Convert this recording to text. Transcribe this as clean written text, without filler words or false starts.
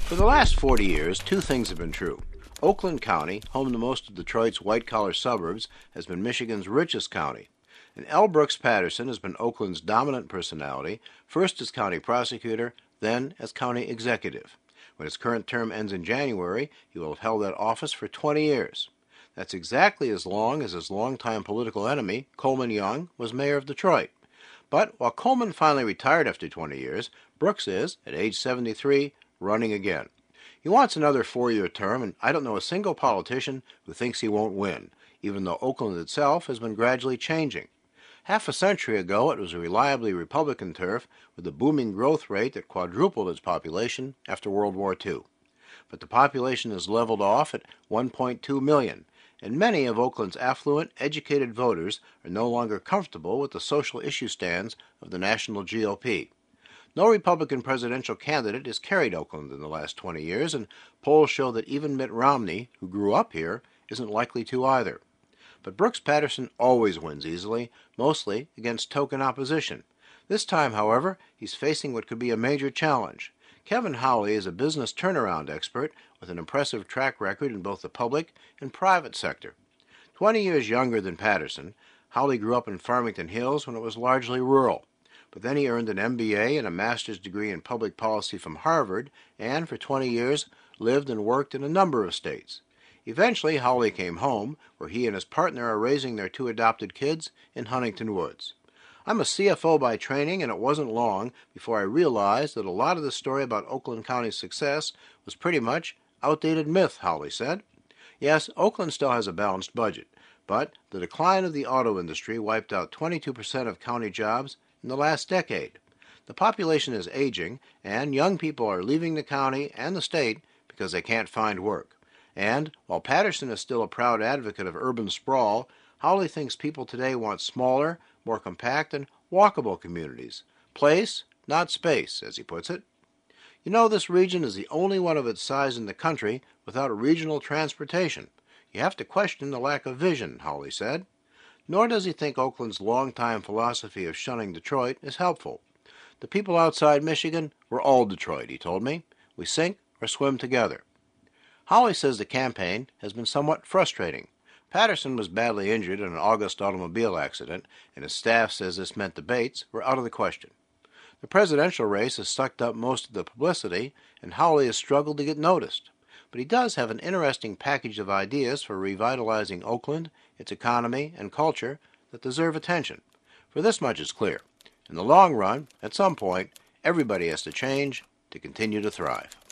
For the last 40 years, two things have been true. Oakland County, home to most of Detroit's white-collar suburbs, has been Michigan's richest county. And L. Brooks Patterson has been Oakland's dominant personality, first as county prosecutor, then as county executive. When his current term ends in January, he will have held that office for 20 years. That's exactly as long as his longtime political enemy, Coleman Young, was mayor of Detroit. But while Coleman finally retired after 20 years, Brooks is, at age 73, running again. He wants another 4-year term, and I don't know a single politician who thinks he won't win, even though Oakland itself has been gradually changing. Half a century ago, it was a reliably Republican turf with a booming growth rate that quadrupled its population after World War II. But the population has leveled off at 1.2 million, and many of Oakland's affluent, educated voters are no longer comfortable with the social issue stands of the national GOP. No Republican presidential candidate has carried Oakland in the last 20 years, and polls show that even Mitt Romney, who grew up here, isn't likely to either. But Brooks Patterson always wins easily, mostly against token opposition. This time, however, he's facing what could be a major challenge. Kevin Howley is a business turnaround expert with an impressive track record in both the public and private sector. 20 years younger than Patterson, Howley grew up in Farmington Hills when it was largely rural. But then he earned an MBA and a master's degree in public policy from Harvard, and for 20 years lived and worked in a number of states. Eventually, Howley came home, where he and his partner are raising their 2 adopted kids in Huntington Woods. I'm a CFO by training, and it wasn't long before I realized that a lot of the story about Oakland County's success was pretty much outdated myth, Howley said. Yes, Oakland still has a balanced budget, but the decline of the auto industry wiped out 22% of county jobs in the last decade. The population is aging, and young people are leaving the county and the state because they can't find work. And while Patterson is still a proud advocate of urban sprawl, Howley thinks people today want smaller, more compact, and walkable communities. Place, not space, as he puts it. You know, this region is the only one of its size in the country without regional transportation. You have to question the lack of vision, Howley said. Nor does he think Oakland's longtime philosophy of shunning Detroit is helpful. The people outside Michigan, we're all Detroit, he told me. We sink or swim together. Howley says the campaign has been somewhat frustrating. Patterson was badly injured in an August automobile accident, and his staff says this meant debates were out of the question. The presidential race has sucked up most of the publicity, and Howley has struggled to get noticed. But he does have an interesting package of ideas for revitalizing Oakland, its economy, and culture that deserve attention. For this much is clear. In the long run, at some point, everybody has to change to continue to thrive.